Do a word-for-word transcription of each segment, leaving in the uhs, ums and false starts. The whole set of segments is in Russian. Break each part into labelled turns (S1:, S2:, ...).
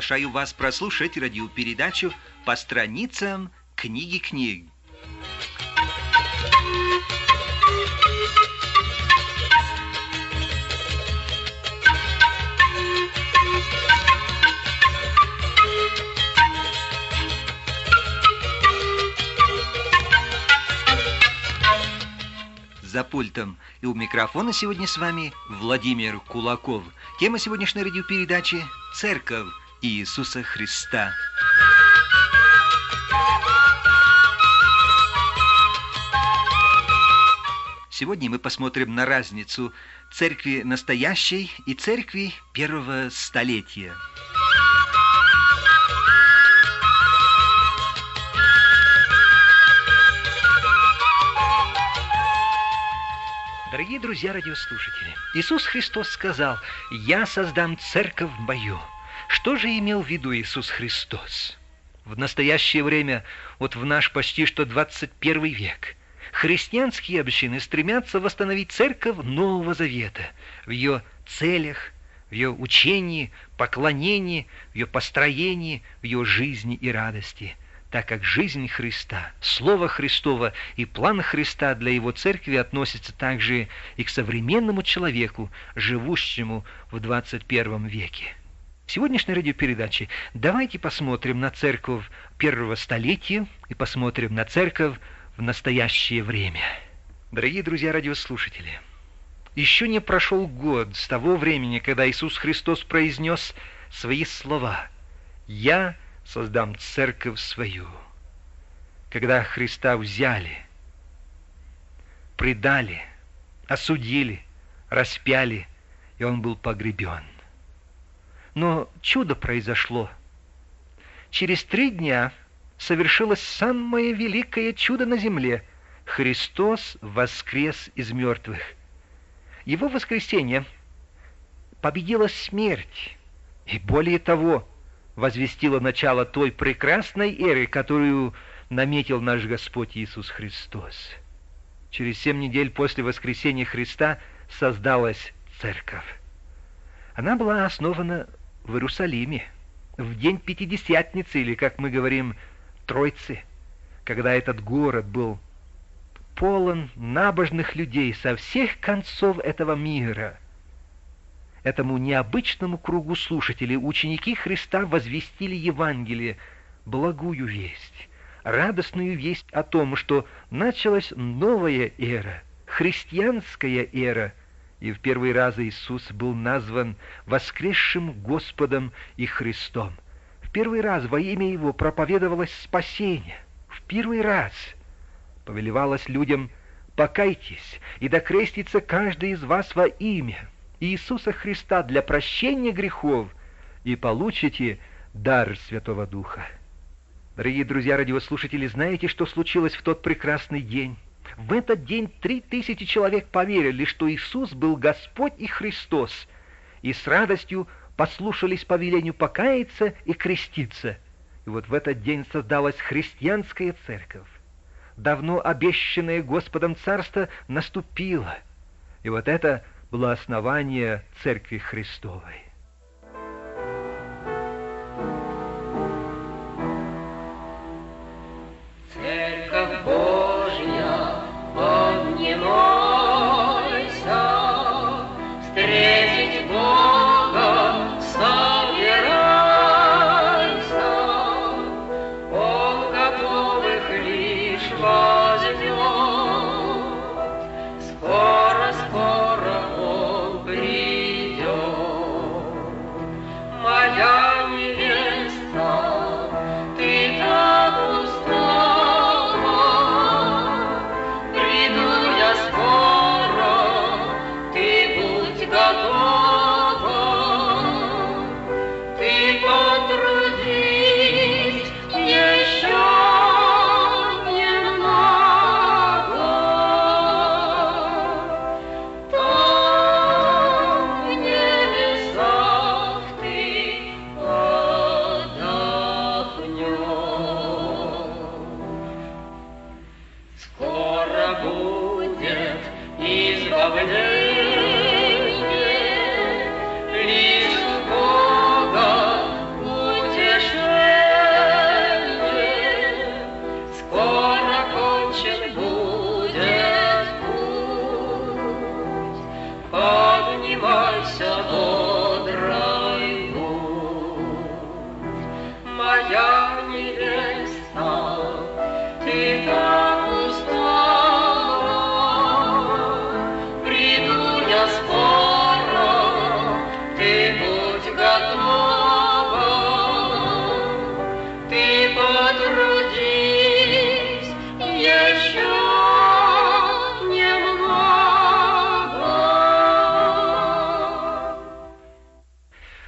S1: приглашаю вас прослушать радиопередачу «По страницам книги книг». За пультом и у микрофона сегодня с вами Владимир Кулаков. Тема сегодняшней радиопередачи – «Церковь Иисуса Христа». Сегодня мы посмотрим на разницу церкви настоящей и церкви первого столетия. Дорогие друзья радиослушатели, Иисус Христос сказал: «Я создам церковь мою». Что же имел в виду Иисус Христос? В настоящее время, вот в наш почти что двадцать первый век, христианские общины стремятся восстановить церковь Нового Завета в ее целях, в ее учении, поклонении, в ее построении, в ее жизни и радости, так как жизнь Христа, Слово Христово и план Христа для Его церкви относятся также и к современному человеку, живущему в двадцать первом веке. В сегодняшней радиопередаче давайте посмотрим на церковь первого столетия и посмотрим на церковь в настоящее время. Дорогие друзья радиослушатели, еще не прошел год с того времени, когда Иисус Христос произнес свои слова: «Я создам церковь свою». Когда Христа взяли, предали, осудили, распяли, и Он был погребен. Но чудо произошло. Через три дня совершилось самое великое чудо на земле. Христос воскрес из мертвых. Его воскресение победило смерть, и более того, возвестило начало той прекрасной эры, которую наметил наш Господь Иисус Христос. Через семь недель после воскресения Христа создалась церковь. Она была основана в Иерусалиме в день Пятидесятницы, или, как мы говорим, Тройцы, когда этот город был полон набожных людей со всех концов этого мира. Этому необычному кругу слушателей ученики Христа возвестили Евангелие, благую весть, радостную весть о том, что началась новая эра, христианская эра, и в первый раз Иисус был назван воскресшим Господом и Христом. В первый раз во имя Его проповедовалось спасение. В первый раз повелевалось людям: «Покайтесь, и да крестится каждый из вас во имя Иисуса Христа для прощения грехов, и получите дар Святого Духа». Дорогие друзья радиослушатели, знаете, что случилось в тот прекрасный день? В этот день три тысячи человек поверили, что Иисус был Господь и Христос, и с радостью послушались повелению покаяться и креститься. И вот в этот день создалась христианская церковь. Давно обещанное Господом Царство наступило, и вот это было основание Церкви Христовой.
S2: Церковь Божья, поднимайся, встретить Бога собирайся, он готовых лишь возьмет, скоро, скоро он придет.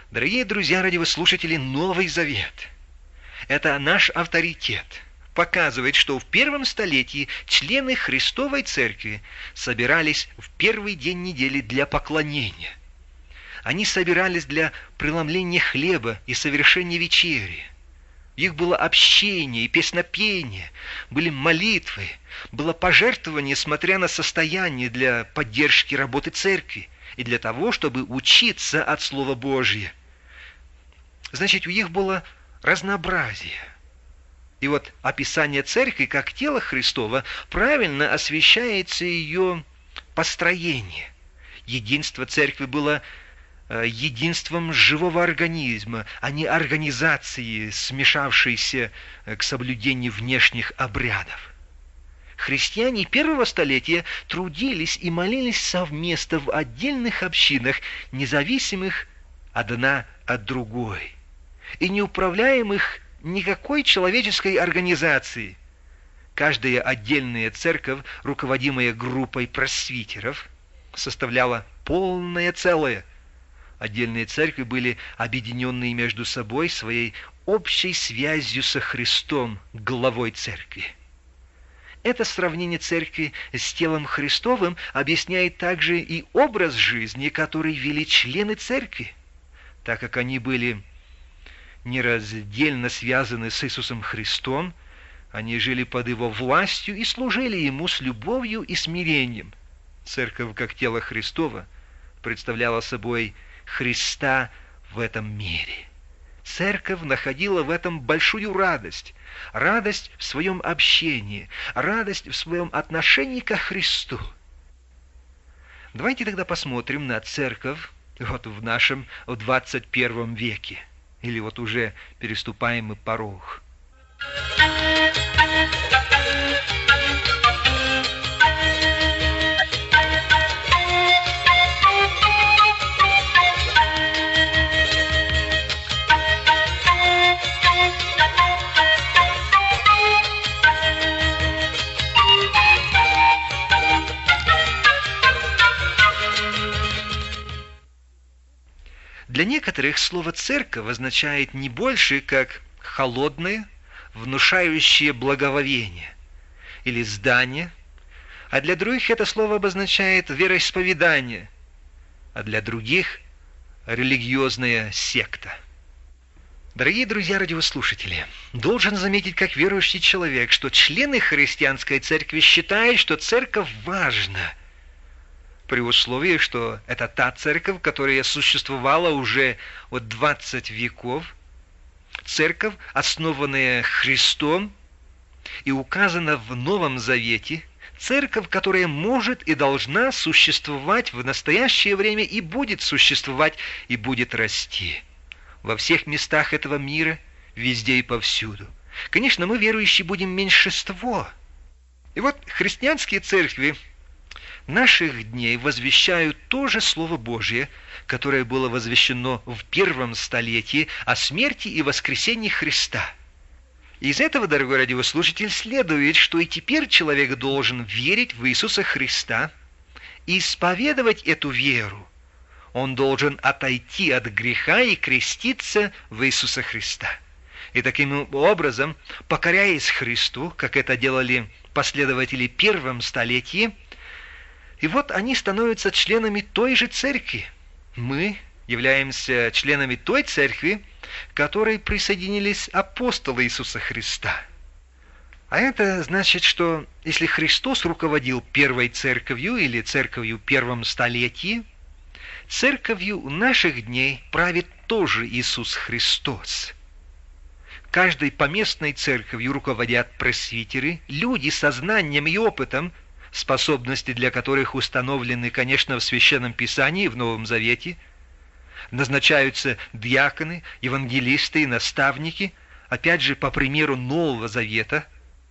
S1: Дорогие друзья, радиослушатели, Новый Завет – это наш авторитет. Показывает, что в первом столетии члены Христовой Церкви собирались в первый день недели для поклонения. Они собирались для преломления хлеба и совершения вечери. В них было общение и песнопение, были молитвы, было пожертвование, смотря на состояние, для поддержки работы церкви и для того, чтобы учиться от Слова Божьего. Значит, у них было разнообразие. И вот описание церкви как тела Христова правильно освещается ее построение. Единство церкви было единством живого организма, а не организации, смешавшейся к соблюдению внешних обрядов. Христиане первого столетия трудились и молились совместно в отдельных общинах, независимых одна от другой, и не управляемых никакой человеческой организацией. Каждая отдельная церковь, руководимая группой пресвитеров, составляла полное целое. Отдельные церкви были объединенные между собой своей общей связью со Христом, главой церкви. Это сравнение церкви с телом Христовым объясняет также и образ жизни, который вели члены церкви, так как они были нераздельно связаны с Иисусом Христом, они жили под Его властью и служили Ему с любовью и смирением. Церковь, как тело Христово, представляла собой Христа в этом мире. Церковь находила в этом большую радость. Радость в своем общении, радость в своем отношении ко Христу. Давайте тогда посмотрим на церковь вот в нашем в двадцать первом веке. Или вот уже переступаемый порог. Для некоторых слово «церковь» означает не больше, как холодное, внушающее благоговение, или здание, а для других это слово обозначает вероисповедание, а для других – религиозная секта. Дорогие друзья радиослушатели, должен заметить как верующий человек, что члены христианской церкви считают, что церковь важна, при условии, что это та церковь, которая существовала уже от двадцати веков, церковь, основанная Христом и указана в Новом Завете, церковь, которая может и должна существовать в настоящее время и будет существовать и будет расти во всех местах этого мира, везде и повсюду. Конечно, мы, верующие, будем меньшинство. И вот христианские церкви наших дней возвещают то же Слово Божие, которое было возвещено в первом столетии о смерти и воскресении Христа. Из этого, дорогой радиослушатель, следует, что и теперь человек должен верить в Иисуса Христа и исповедовать эту веру. Он должен отойти от греха и креститься в Иисуса Христа. И таким образом, покоряясь Христу, как это делали последователи в первом столетии, и вот они становятся членами той же церкви. Мы являемся членами той церкви, к которой присоединились апостолы Иисуса Христа. А это значит, что если Христос руководил первой церковью или церковью в первом столетии, церковью наших дней правит тоже Иисус Христос. Каждой поместной церковью руководят пресвитеры, люди со знанием и опытом, способности для которых установлены, конечно, в Священном Писании и в Новом Завете. Назначаются диаконы, евангелисты и наставники, опять же, по примеру Нового Завета.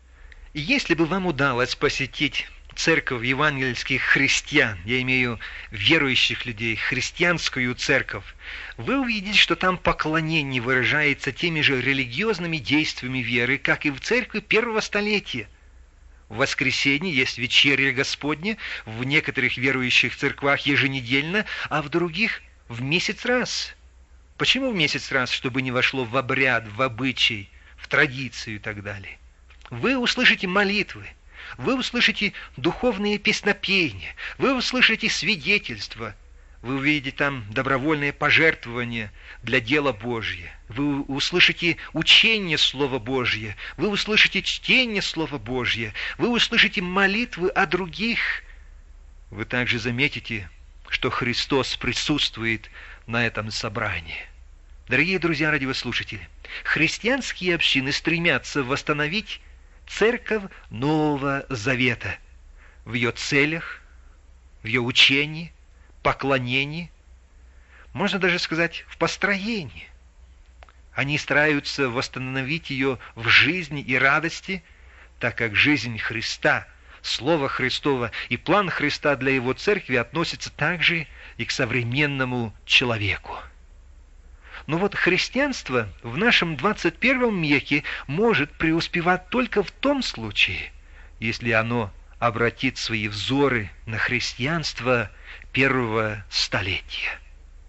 S1: И если бы вам удалось посетить церковь евангельских христиан, я имею верующих людей, христианскую церковь, вы увидите, что там поклонение выражается теми же религиозными действиями веры, как и в церкви первого столетия. В воскресенье есть вечеря Господня, в некоторых верующих церквах еженедельно, а в других в месяц раз. Почему в месяц раз? Чтобы не вошло в обряд, в обычай, в традицию и так далее. Вы услышите молитвы, вы услышите духовные песнопения, вы услышите свидетельства, вы увидите там добровольные пожертвования для дела Божьего, вы услышите учение Слова Божье, вы услышите чтение Слова Божье, вы услышите молитвы о других. Вы также заметите, что Христос присутствует на этом собрании. Дорогие друзья, радиослушатели, христианские общины стремятся восстановить церковь Нового Завета в ее целях, в ее учении, поклонении, можно даже сказать, в построении. Они стараются восстановить ее в жизни и радости, так как жизнь Христа, Слово Христово и план Христа для Его церкви относятся также и к современному человеку. Но вот христианство в нашем двадцать первом веке может преуспевать только в том случае, если оно обратит свои взоры на христианство первого столетия.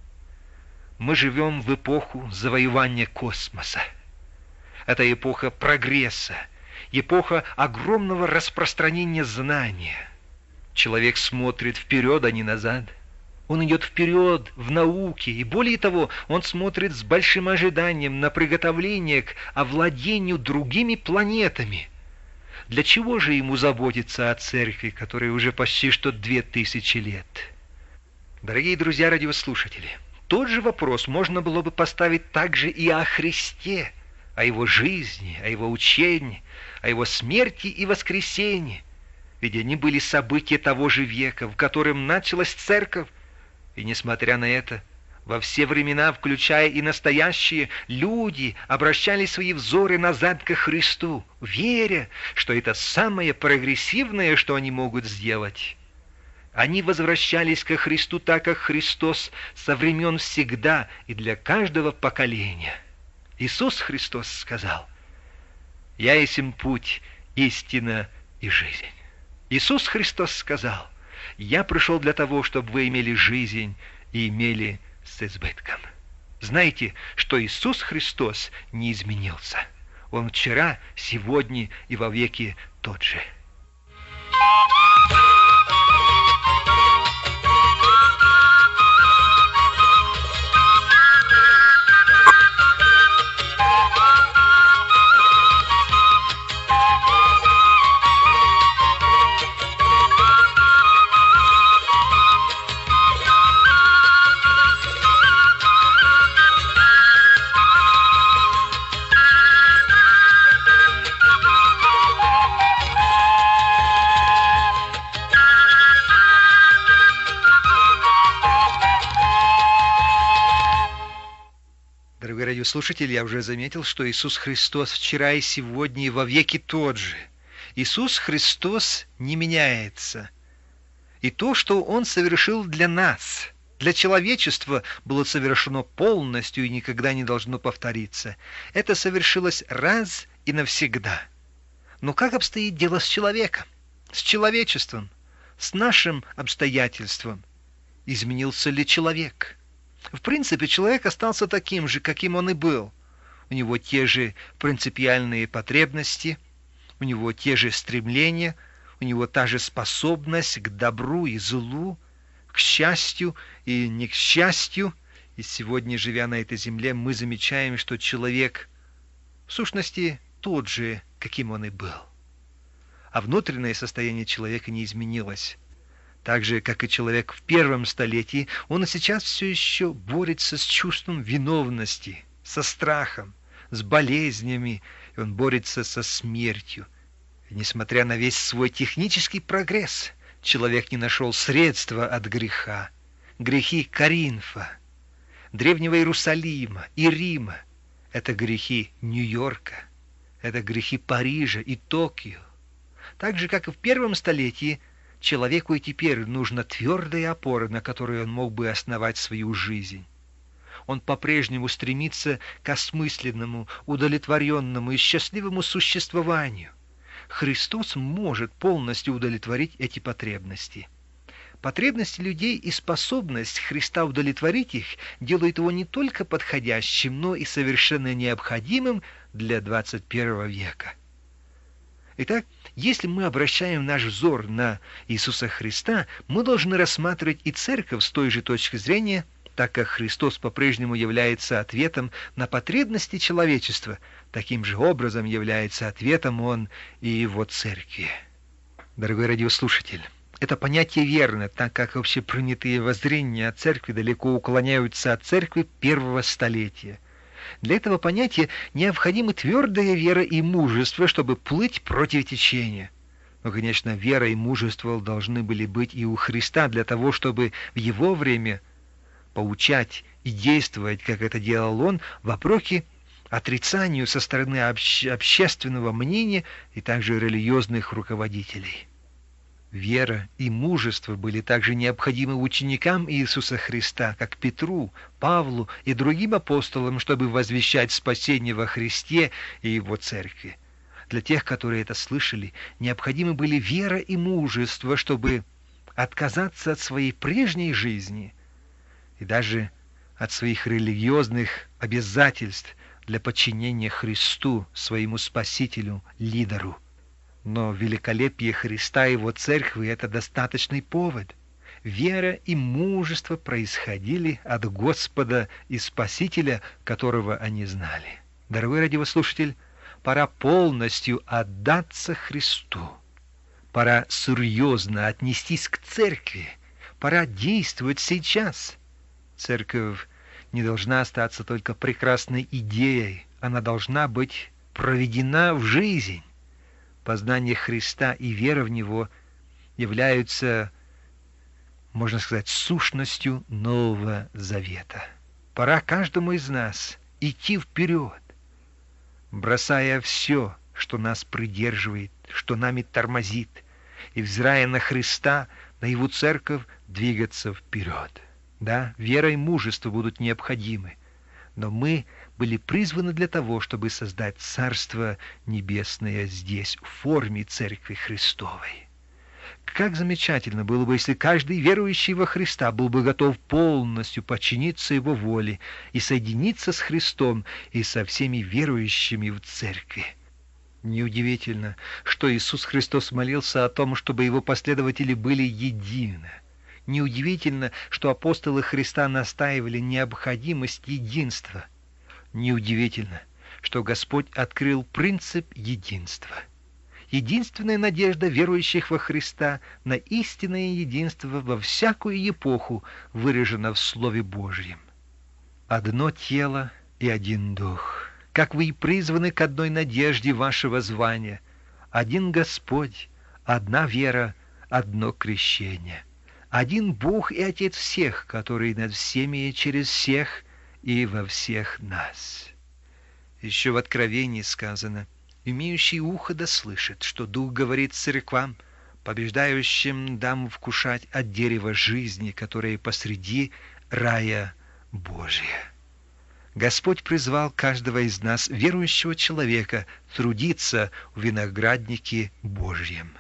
S1: Мы живем в эпоху завоевания космоса. Это эпоха прогресса, эпоха огромного распространения знания. Человек смотрит вперед, а не назад. Он идет вперед в науке, и более того, он смотрит с большим ожиданием на приготовление к овладению другими планетами. Для чего же ему заботиться о церкви, которой уже почти что две тысячи лет? Дорогие друзья радиослушатели, тот же вопрос можно было бы поставить также и о Христе, о Его жизни, о Его учении, о Его смерти и воскресении. Ведь они были события того же века, в котором началась церковь. И несмотря на это, во все времена, включая и настоящие, люди обращали свои взоры назад ко Христу, веря, что это самое прогрессивное, что они могут сделать. Они возвращались ко Христу так, как Христос со времен всегда и для каждого поколения. Иисус Христос сказал: «Я есмь путь, истина и жизнь». Иисус Христос сказал: «Я пришел для того, чтобы вы имели жизнь и имели с избытком». Знаете, что Иисус Христос не изменился. Он вчера, сегодня и во веки тот же. Дорогой радиослушатель, я уже заметил, что Иисус Христос вчера и сегодня и во веки тот же. Иисус Христос не меняется. И то, что Он совершил для нас, для человечества, было совершено полностью и никогда не должно повториться. Это совершилось раз и навсегда. Но как обстоит дело с человеком, с человечеством, с нашим обстоятельством? Изменился ли человек? В принципе, человек остался таким же, каким он и был. У него те же принципиальные потребности, у него те же стремления, у него та же способность к добру и злу, к счастью и не к счастью. И сегодня, живя на этой земле, мы замечаем, что человек в сущности тот же, каким он и был. А внутреннее состояние человека не изменилось. Так же, как и человек в первом столетии, он и сейчас все еще борется с чувством виновности, со страхом, с болезнями, и он борется со смертью. И несмотря на весь свой технический прогресс, человек не нашел средства от греха. Грехи Коринфа, Древнего Иерусалима и Рима – это грехи Нью-Йорка, это грехи Парижа и Токио. Так же, как и в первом столетии, человеку и теперь нужна твердая опора, на которой он мог бы основать свою жизнь. Он по-прежнему стремится к осмысленному, удовлетворенному и счастливому существованию. Христос может полностью удовлетворить эти потребности. Потребности людей и способность Христа удовлетворить их делают его не только подходящим, но и совершенно необходимым для двадцать первого века. Итак, если мы обращаем наш взор на Иисуса Христа, мы должны рассматривать и церковь с той же точки зрения, так как Христос по-прежнему является ответом на потребности человечества, таким же образом является ответом Он и Его церкви. Дорогой радиослушатель, это понятие верно, так как общепринятые воззрения о церкви далеко уклоняются от церкви первого столетия. Для этого понятия необходимы твердая вера и мужество, чтобы плыть против течения. Но, конечно, вера и мужество должны были быть и у Христа для того, чтобы в Его время поучать и действовать, как это делал Он, вопреки отрицанию со стороны обще- общественного мнения и также религиозных руководителей. Вера и мужество были также необходимы ученикам Иисуса Христа, как Петру, Павлу и другим апостолам, чтобы возвещать спасение во Христе и Его церкви. Для тех, которые это слышали, необходимы были вера и мужество, чтобы отказаться от своей прежней жизни и даже от своих религиозных обязательств для подчинения Христу, своему Спасителю, лидеру. Но великолепие Христа и Его церкви – это достаточный повод. Вера и мужество происходили от Господа и Спасителя, которого они знали. Дорогой радиослушатель, пора полностью отдаться Христу. Пора серьезно отнестись к церкви. Пора действовать сейчас. Церковь не должна остаться только прекрасной идеей. Она должна быть проведена в жизнь. Познание Христа и вера в Него являются, можно сказать, сущностью Нового Завета. Пора каждому из нас идти вперед, бросая все, что нас придерживает, что нами тормозит, и, взирая на Христа, на Его церковь, двигаться вперед. Да, вера и мужество будут необходимы, но мы были призваны для того, чтобы создать Царство Небесное здесь, в форме Церкви Христовой. Как замечательно было бы, если каждый верующий во Христа был бы готов полностью подчиниться Его воле и соединиться с Христом и со всеми верующими в Церкви. Неудивительно, что Иисус Христос молился о том, чтобы Его последователи были едины. Неудивительно, что апостолы Христа настаивали необходимость единства. Неудивительно, что Господь открыл принцип единства. Единственная надежда верующих во Христа на истинное единство во всякую эпоху выражена в Слове Божьем. Одно тело и один дух. Как вы и призваны к одной надежде вашего звания. Один Господь, одна вера, одно крещение. Один Бог и Отец всех, который над всеми и через всех и во всех нас. Еще в Откровении сказано: «Имеющий ухо да слышит, что Дух говорит церквам, побеждающим дам вкушать от дерева жизни, которое посреди рая Божия». Господь призвал каждого из нас, верующего человека, трудиться в винограднике Божьем.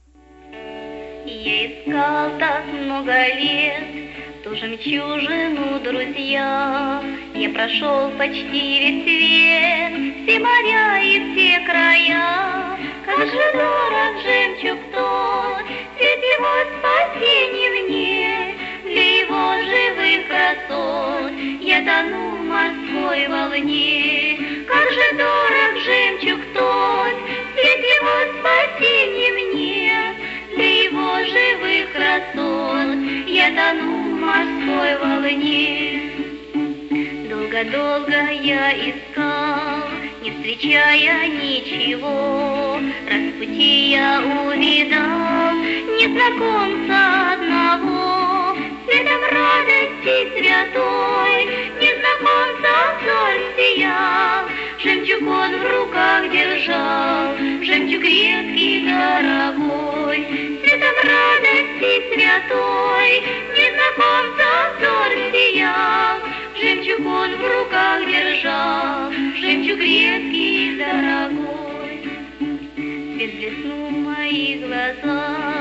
S3: Я искал так много лет ту жемчужину, друзья. Я прошел почти весь свет, все моря и все края. Как же дорог жемчуг тот, ведь его спасение мне. Для его живых красот я тону в морской волне. Как же дорог жемчуг тот, ведь его спасение мне. Для его живых красот я тону в морской волне. Долго-долго я искал, не встречая ничего. Раз в пути я увидал незнакомца одного. Светом радости святой незнакомца взор сиял. Жемчуг он в руках держал, жемчуг редкий, дорогой. Светом радости святой незнакомца взор сиял. Жемчуг он в руках держал, жемчуг редкий, дорогой. Свет блеснул в мои глаза, я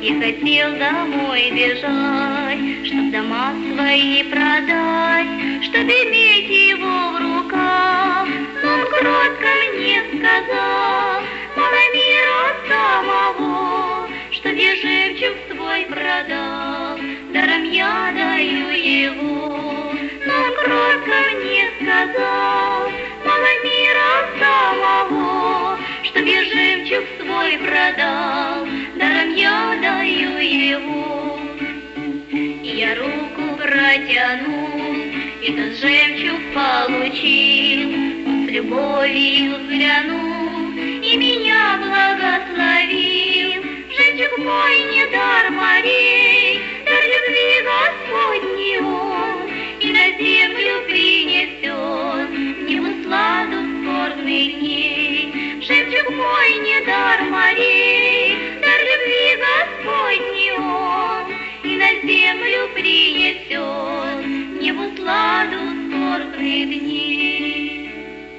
S3: и хотел домой бежать, чтоб дома свои продать, чтоб иметь его в руках. Но он кротко мне сказал: мало мира самого, чтоб я жемчуг свой продал, даром я даю его. Но он кротко мне сказал: мало мира самого, чтоб я жемчуг свой продал, даром я даю его. И я руку протянул, и тот жемчуг получил. Он с любовью взглянул и меня благословил. Жемчуг мой не дар морей, дар любви Господний он, и на землю принесен небу сладу скорбных дней. Жемчуг мой не дар морей, дар любви Господний он, и на землю принесен небу сладу скорбных дней.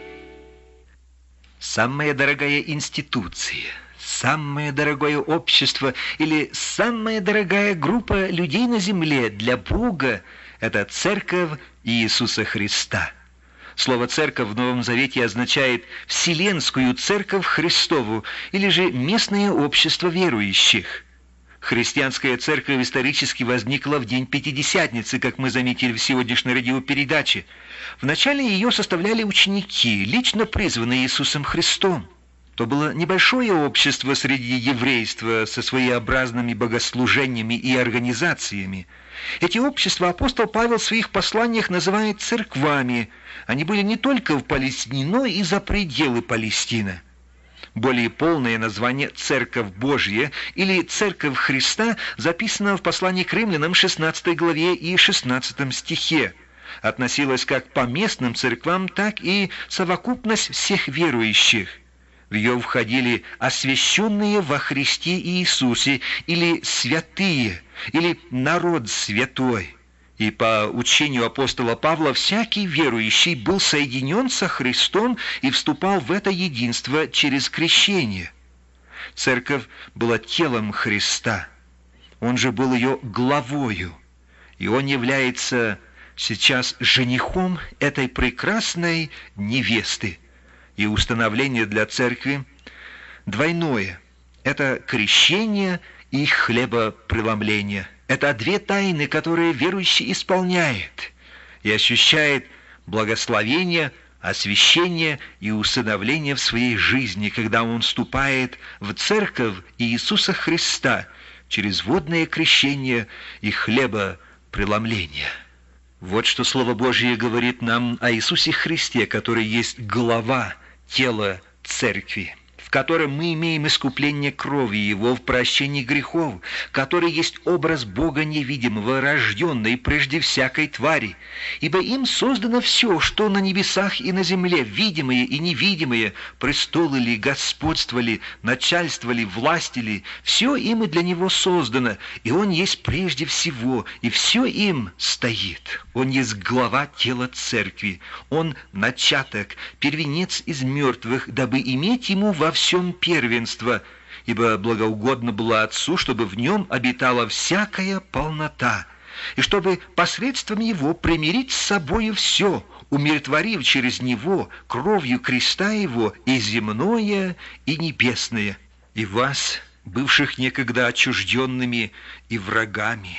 S1: Самая дорогая институция, самое дорогое общество или самая дорогая группа людей на земле для Бога — это Церковь Иисуса Христа. Слово «церковь» в Новом Завете означает «вселенскую церковь Христову» или же «местное общество верующих». Христианская церковь исторически возникла в день Пятидесятницы, как мы заметили в сегодняшней радиопередаче. Вначале ее составляли ученики, лично призванные Иисусом Христом. То было небольшое общество среди еврейства со своеобразными богослужениями и организациями. Эти общества апостол Павел в своих посланиях называет церквами. Они были не только в Палестине, но и за пределы Палестины. Более полное название «Церковь Божья» или «Церковь Христа» записано в послании к римлянам шестнадцатой главе и шестнадцатом стихе. Относилось как к поместным церквам, так и совокупность всех верующих. В ее входили освященные во Христе Иисусе, или святые, или народ святой. И по учению апостола Павла всякий верующий был соединен со Христом и вступал в это единство через крещение. Церковь была телом Христа, он же был ее главою, и он является сейчас женихом этой прекрасной невесты. И установление для церкви двойное – это крещение и хлебопреломление. Это две тайны, которые верующий исполняет и ощущает благословение, освящение и усыновление в своей жизни, когда он вступает в церковь Иисуса Христа через водное крещение и хлебопреломление. Вот что Слово Божье говорит нам о Иисусе Христе, который есть глава тела церкви, в котором мы имеем искупление крови Его в прощении грехов, который есть образ Бога невидимого, рожденный прежде всякой твари. Ибо им создано все, что на небесах и на земле, видимое и невидимое, престолы ли, господство ли, начальство ли, власти ли, все им и для Него создано, и Он есть прежде всего, и все им стоит. Он есть глава тела церкви, Он начаток, первенец из мертвых, дабы иметь Ему во всем первенство, ибо благоугодно было Отцу, чтобы в Нем обитала всякая полнота, и чтобы посредством Его примирить с собою все, умиротворив через Него кровью креста Его и земное, и небесное, и вас, бывших некогда отчужденными и врагами,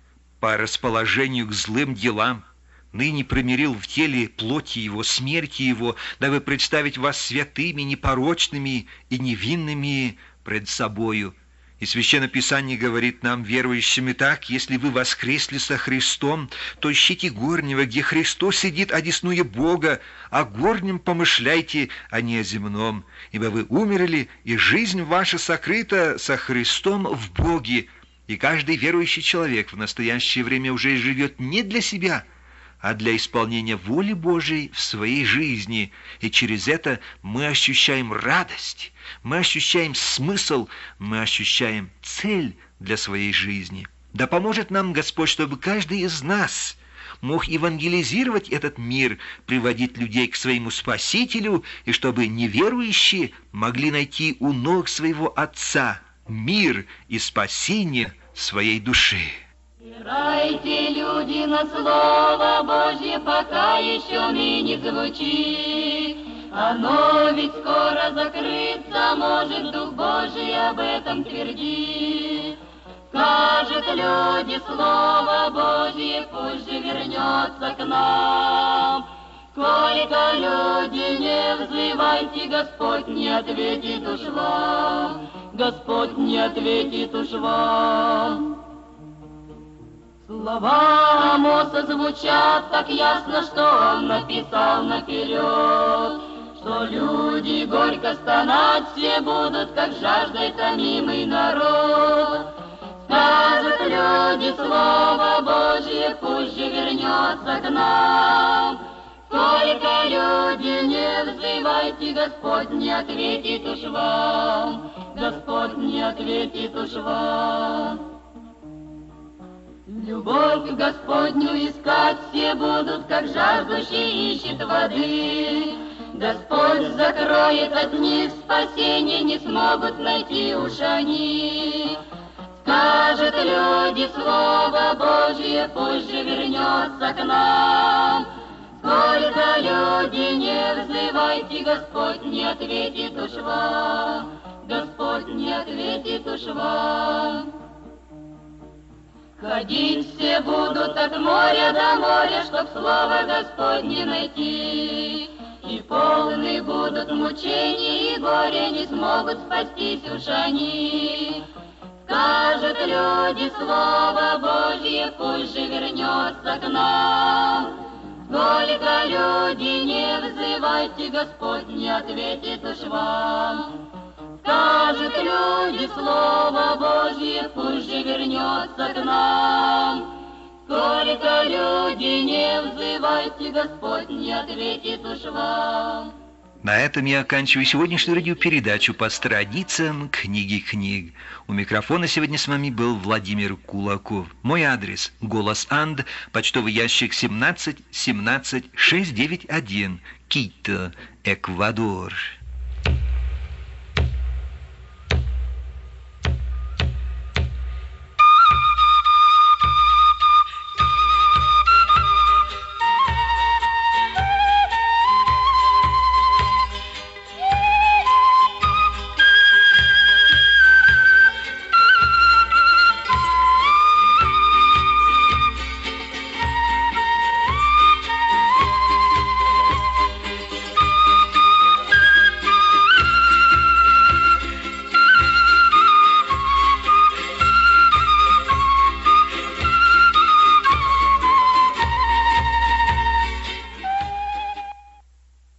S1: по расположению к злым делам, ныне примирил в теле плоти Его, смерти Его, дабы представить вас святыми, непорочными и невинными пред собою. И Священное Писание говорит нам, верующим: «Итак, если вы воскресли со Христом, то ищите горнего, где Христос сидит одесную Бога, о горнем помышляйте, а не о земном, ибо вы умерли, и жизнь ваша сокрыта со Христом в Боге». И каждый верующий человек в настоящее время уже живет не для себя, а для исполнения воли Божией в своей жизни. И через это мы ощущаем радость, мы ощущаем смысл, мы ощущаем цель для своей жизни. Да поможет нам Господь, чтобы каждый из нас мог евангелизировать этот мир, приводить людей к своему Спасителю, и чтобы неверующие могли найти у ног своего Отца мир и спасение своей души.
S2: Спирайте, люди, на слово Божье, пока еще ныне звучит. Оно ведь скоро закрыться может, Дух Божий об этом твердит. Скажут люди слово Божье, пусть же вернется к нам. Сколько люди не взывайте, Господь не ответит уж вам. Господь не ответит уж вам. Слова Амоса звучат так ясно, что он написал наперед, что люди горько стонать все будут, как жаждой томимый народ. Скажут люди слово Божье, пусть же вернется к нам. Сколько люди не взывайте, Господь не ответит уж вам. Господь не ответит уж вам. Любовь Господню искать все будут, как жаждущие ищет воды. Господь закроет от них спасение, не смогут найти уж они. Скажут люди слово Божье, пусть же вернется к нам. Сколько люди не взывайте, Господь не ответит уж вам. Господь не ответит уж вам. Ходить все будут от моря до моря, чтоб слово Господне найти. И полны будут мучений и горя, не смогут спастись уж они. Скажут люди слово Божье, пусть же вернется к нам. Сколько люди не взывайте, Господь не ответит уж вам. Скажут люди слово Божье, пусть же вернется к нам. Сколько люди не взывайте, Господь не ответит уж вам.
S1: На этом я оканчиваю сегодняшнюю радиопередачу по страницам книги книг. У микрофона сегодня с вами был Владимир Кулаков. Мой адрес — Голос Анд, почтовый ящик семнадцать семнадцать шестьсот девяносто один, Кито, Эквадор.